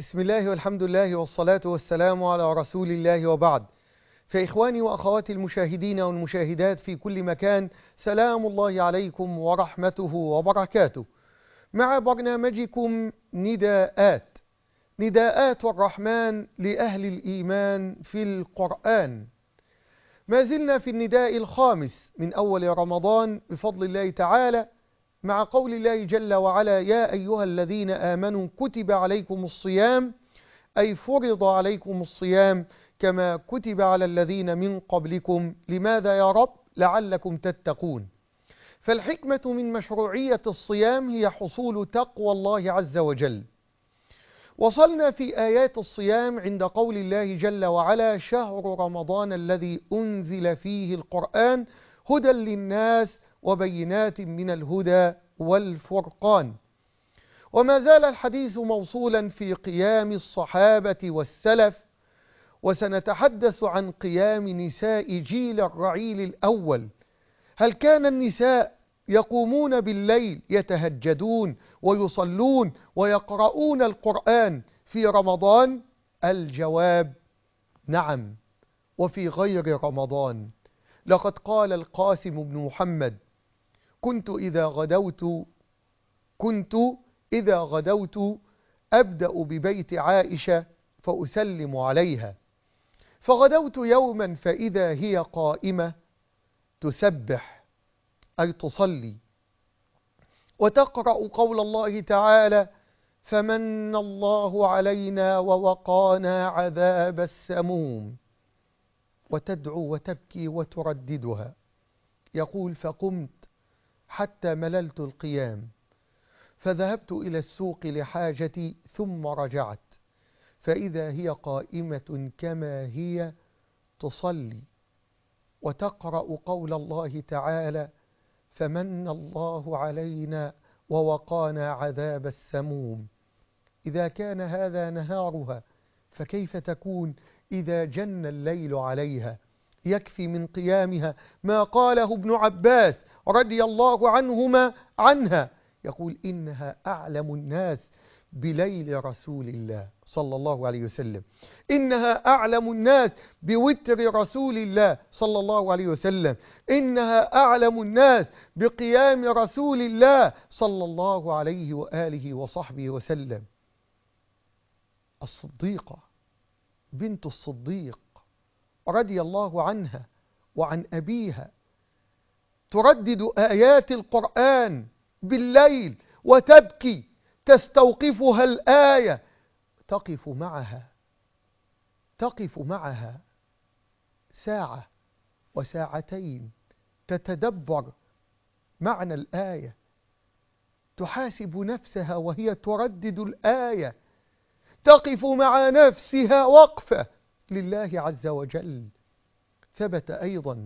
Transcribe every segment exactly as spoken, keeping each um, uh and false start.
بسم الله والحمد لله والصلاة والسلام على رسول الله وبعد. فإخواني وأخواتي المشاهدين والمشاهدات في كل مكان، سلام الله عليكم ورحمته وبركاته، مع برنامجكم نداءات نداءات الرحمن لأهل الإيمان في القرآن. ما زلنا في النداء الخامس من أول رمضان بفضل الله تعالى، مع قول الله جل وعلا: يا أيها الذين آمنوا كتب عليكم الصيام، أي فرض عليكم الصيام كما كتب على الذين من قبلكم. لماذا يا رب؟ لعلكم تتقون. فالحكمة من مشروعية الصيام هي حصول تقوى الله عز وجل. وصلنا في آيات الصيام عند قول الله جل وعلا: شهر رمضان الذي أنزل فيه القرآن هدى للناس وبينات من الهدى والفرقان. وما زال الحديث موصولا في قيام الصحابة والسلف، وسنتحدث عن قيام نساء جيل الرعيل الأول. هل كان النساء يقومون بالليل يتهجدون ويصلون ويقرؤون القرآن في رمضان؟ الجواب نعم، وفي غير رمضان. لقد قال القاسم بن محمد: كنت إذا غدوت كنت إذا غدوت أبدأ ببيت عائشة فأسلم عليها، فغدوت يوما فإذا هي قائمة تسبح، أي تصلي، وتقرأ قول الله تعالى: فمن الله علينا ووقانا عذاب السموم، وتدعو وتبكي وترددها. يقول: فقمت حتى مللت القيام، فذهبت إلى السوق لحاجتي ثم رجعت، فإذا هي قائمة كما هي تصلي وتقرأ قول الله تعالى: فمن الله علينا ووقانا عذاب السموم. إذا كان هذا نهارها، فكيف تكون إذا جن الليل عليها؟ يكفي من قيامها ما قاله ابن عباس رضي الله عنهما عنها، يقول: إنها أعلم الناس بليل رسول الله صلى الله عليه وسلم، إنها أعلم الناس بوتر رسول الله صلى الله عليه وسلم، إنها أعلم الناس بقيام رسول الله صلى الله عليه وآله وصحبه وسلم. الصديقة بنت الصديق رضي الله عنها وعن أبيها تردد آيات القرآن بالليل وتبكي، تستوقفها الآية، تقف معها تقف معها ساعة وساعتين تتدبر معنى الآية، تحاسب نفسها وهي تردد الآية، تقف مع نفسها وقفة لله عز وجل. ثبت أيضا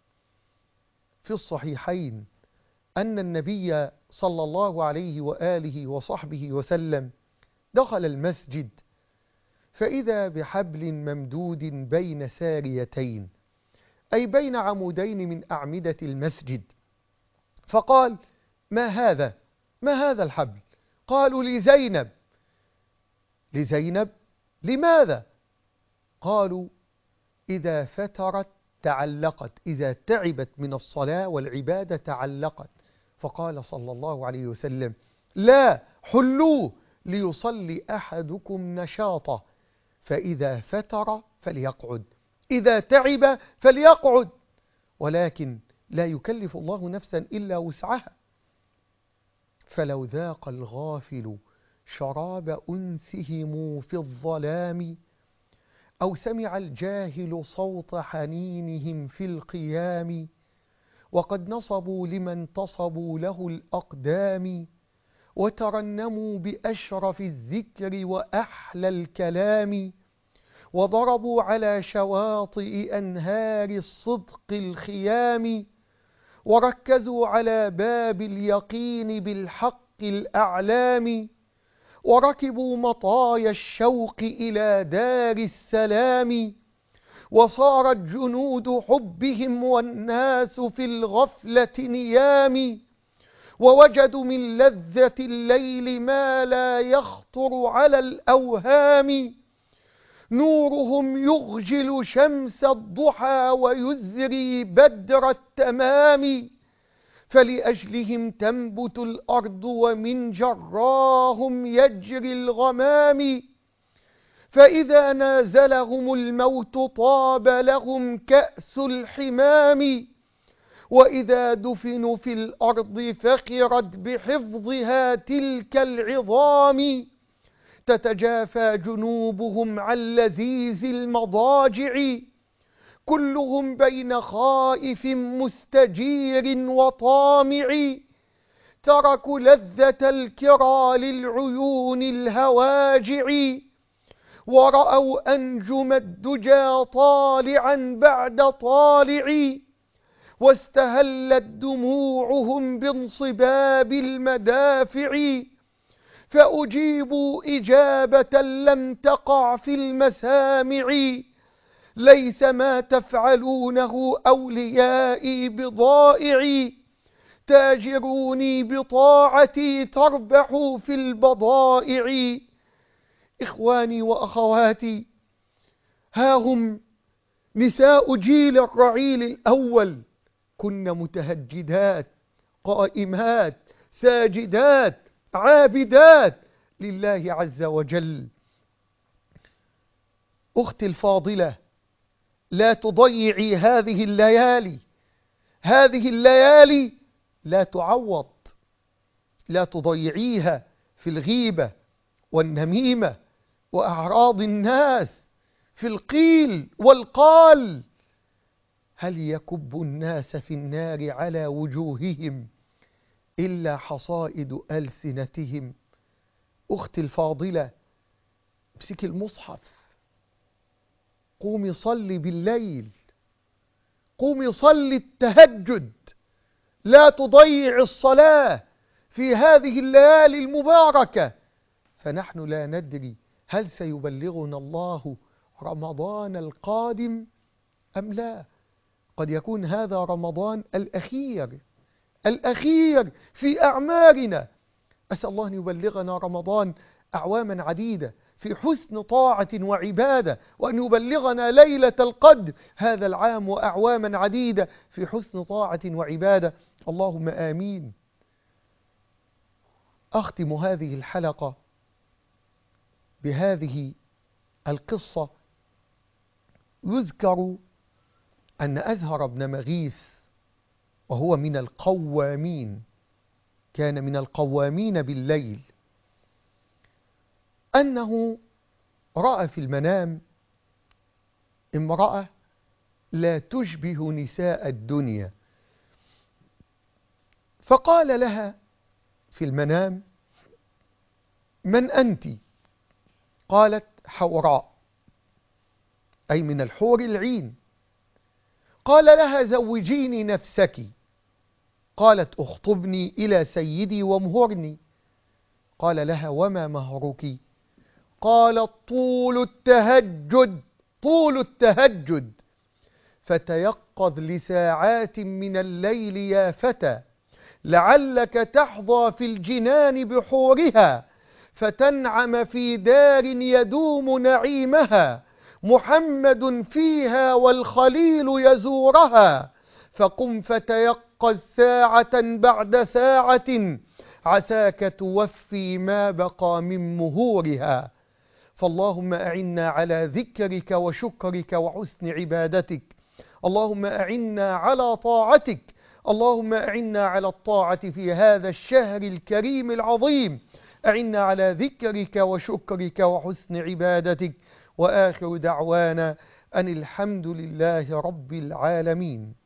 في الصحيحين أن النبي صلى الله عليه وآله وصحبه وسلم دخل المسجد، فإذا بحبل ممدود بين ساريتين، أي بين عمودين من أعمدة المسجد، فقال: ما هذا؟ ما هذا الحبل؟ قالوا: لزينب. لزينب؟ لماذا؟ قالوا: إذا فترت تعلقت، إذا تعبت من الصلاة والعبادة تعلقت. فقال صلى الله عليه وسلم: لا، حلوه ليصلي أحدكم نشاطه، فإذا فتر فليقعد، إذا تعب فليقعد، ولكن لا يكلف الله نفسا إلا وسعها. فلو ذاق الغافل شراب أنسهم في الظلام، أو سمع الجاهل صوت حنينهم في القيام، وقد نصبوا لمن انتصبوا له الأقدام، وترنموا بأشرف الذكر وأحلى الكلام، وضربوا على شواطئ أنهار الصدق الخيام، وركزوا على باب اليقين بالحق الأعلام، وركبوا مطايا الشوق إلى دار السلام، وصارت جنود حبهم والناس في الغفلة نيام، ووجدوا من لذة الليل ما لا يخطر على الأوهام. نورهم يغجل شمس الضحى ويزري بدر التمام. فلأجلهم تنبت الأرض ومن جراهم يجري الغمام. فإذا نازلهم الموت طاب لهم كأس الحمام. وإذا دفنوا في الأرض فقرت بحفظها تلك العظام. تتجافى جنوبهم عن لذيذ المضاجع. كلهم بين خائف مستجير وطامع. تركوا لذة الكرى للعيون الهواجع. ورأوا أنجم الدجى طالعا بعد طالع. واستهلت دموعهم بانصباب المدافع. فأجيبوا إجابة لم تقع في المسامع. ليس ما تفعلونه أوليائي بضائع. تاجروني بطاعتي تربحوا في البضائع. إخواني وأخواتي، ها هم نساء جيل الرعيل الأول، كن متهجدات قائمات ساجدات عابدات لله عز وجل. أختي الفاضلة، لا تضيعي هذه الليالي. هذه الليالي لا تعوض. لا تضيعيها في الغيبة والنميمة وأعراض الناس، في القيل والقال. هل يكب الناس في النار على وجوههم إلا حصائد ألسنتهم؟ أختي الفاضلة، امسكي المصحف، قومي صلي بالليل، قومي صلي التهجد. لا تضيع الصلاة في هذه الليالي المباركة، فنحن لا ندري هل سيبلغنا الله رمضان القادم أم لا. قد يكون هذا رمضان الأخير الأخير في أعمارنا. أسأل الله أن يبلغنا رمضان أعواما عديدة في حسن طاعة وعبادة، وأن يبلغنا ليلة القدر هذا العام وأعواما عديدة في حسن طاعة وعبادة. اللهم آمين. أختم هذه الحلقة بهذه القصة. يذكر أن أزهر بن مغيث، وهو من القوامين، كان من القوامين بالليل، أنه رأى في المنام امرأة لا تشبه نساء الدنيا، فقال لها في المنام: من أنت؟ قالت: حوراء، أي من الحور العين. قال لها: زوجيني نفسك. قالت: اخطبني إلى سيدي وامهرني. قال لها: وما مهرك؟ قالت: طول التهجد، طول التهجد. فتيقظ لساعات من الليل يا فتى، لعلك تحظى في الجنان بحورها، فتنعم في دار يدوم نعيمها، محمد فيها والخليل يزورها. فقم فتيقظ ساعة بعد ساعة، عساك توفي ما بقى من مهورها. فاللهم أعنا على ذكرك وشكرك وحسن عبادتك. اللهم أعنا على طاعتك. اللهم أعنا على الطاعة في هذا الشهر الكريم العظيم. أعنا على ذكرك وشكرك وحسن عبادتك. وآخر دعوانا أن الحمد لله رب العالمين.